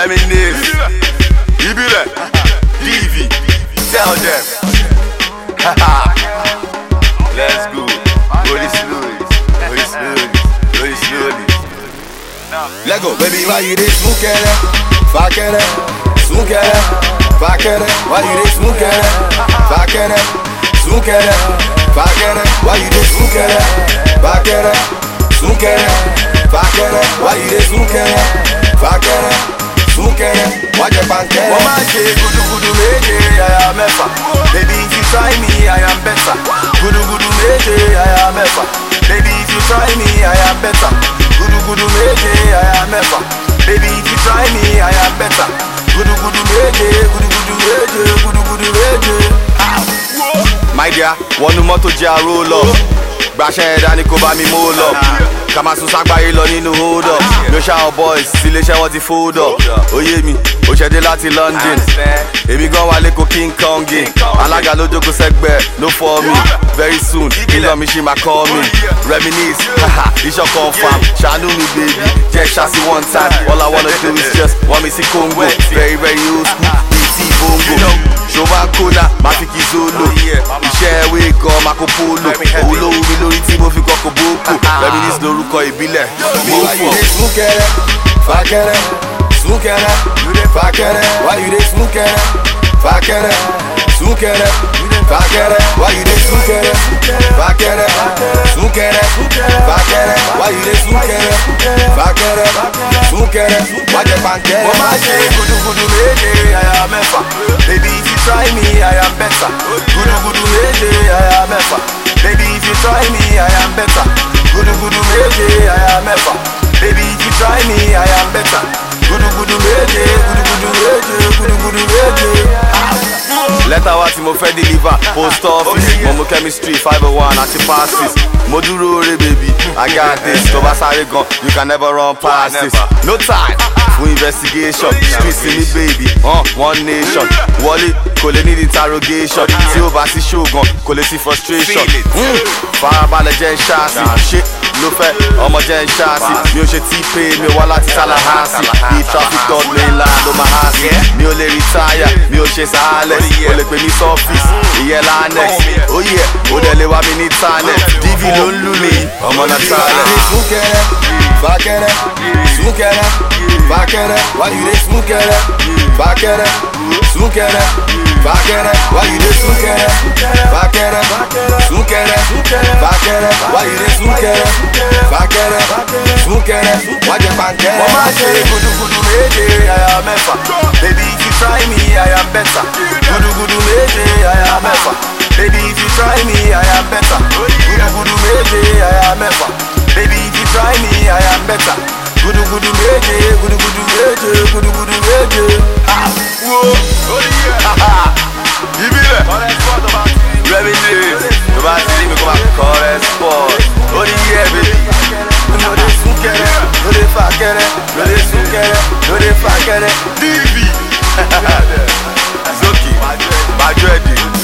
Reminisce. Ibile. DV. Tell them. Let's go. Go this slowly. Go this slowly. Go this slowly. Let go, baby. Why you this smoke it? Fuck it. Smoke it. Fuck it. Why you this smoke it? Fuck it. Smoke it. Fuck it. Why you this smoke it? Fuck it. Smoke it. Fuck it. Why you this smoke it? Fuck it. Smoke it. Why you bank it? Mama say gudu gudu meje, I am ever. Baby, if you try me, I am better. Gudu gudu meje, I am ever. Baby, if you try me, I am better. Gudu gudu meje, I am ever. Baby, if you try me, I am better. Gudu gudu meje, gudu gudu meje, gudu gudu meje. My dear, one moto jẹ́ roll up. Gbàṣẹ́ ẹ̀dá ni kò bá mi mú lọ. Kàmá sún ságbáyé lọ nínú hold up. No shower boys, sílé iṣẹ́ wọ́n ti fold up. Oyé mi, ó ṣẹ̀dé láti London. Èmi gan wà lẹ́kọ̀ọ́ King Kong. Alága ló jókòó sẹ́gbẹ̀ẹ́, no for me. Very soon, kílọ̀ mi ṣì máa call me. Reminisce, haha, iṣọ́ confirm. Ṣàánú mi baby, jẹ́ ṣáṣí one time. All I wanna do is just want me see Congo. Very very old school, BT bongo. Ṣọba kóná, máa fi kí Zolo. Iṣẹ́ ìwé gan Marco Polo. Òun ló wù mí lórí tí mo fi kọ́kọ́ bókò. Reminisce lórúkọ ìbílẹ̀. Why you dey smoke it? Fuck it. Smoke it. Fuck it. Why you dey smoke it? Fuck it. Smoke it. Fuck it. Why you dey smoke it? Fuck it. Smoke it. Fuck it. Why you dey smoke it? Fuck it. Smoke it. Why you bank it? Mama say gudu gudu meje, I am ever. Baby, if you try me, I am better. Gudu gudu meje, I am ever. Baby, if you try me, I am better. Gudu gudu meje, I am ever. Baby, if you try me, I am better. Gudu gudu meje, gudu gudu meje, gudu gudu meje. Lẹ́tà wa tí mo fẹ́ deliver, post office, mo mú chemistry 501 àti passes. Mo dúró re baby, I got this. Tó bá sáré gan, you can never run past this. No time for investigation, streets in me baby, one nation. Wọlé kò lè need interrogation, tí ó bá sí show gan, kò lè sí frustration. Farabalẹ̀ jẹ́ ń ṣáàsì, ṣé ló fẹ́ ọmọ jẹ́ ń ṣáàsì. Mi ò ṣe T-Pay, mi ò wá láti Tallahassee. Bí traffic dot mainland ló máa há sí. Mi ò lè retire, mi ò ṣe sàálẹ̀. O lè pè mí sọ́fíìsì, ìyẹn lanex. Ó yẹ, ó dẹ̀ lè wá mi ní talent. DV ló ń lù mí, ọmọ náà talent. Smoke it. Fuck it. Smoke it. Fuck it. Why you dey smoke it? Fuck it. Smoke it. Fuck it. Why you dey smoke it? Fuck it. Smoke it. Fuck it. Why you dey smoke it? Fuck it. Smoke it. Why you bank it? Mama say gudu gudu meje, I am ever. Baby, if you try me, I am better. Gudu gudu meje, I am ever. Baby, if you try me, I am better. Gudu gudu meje, I am ever. Baby, if you try me, I am better. Gudu gudu meje, gudu gudu meje, gudu gudu meje. Ibile. Reminisce. Tó bá ti rí mi kó máa correspond. Ó ní yẹ baby. No dey sunkẹrẹ, no dey fakẹrẹ, no dey sunkẹrẹ, no dey fakẹrẹ. DV. Zoki, Majority.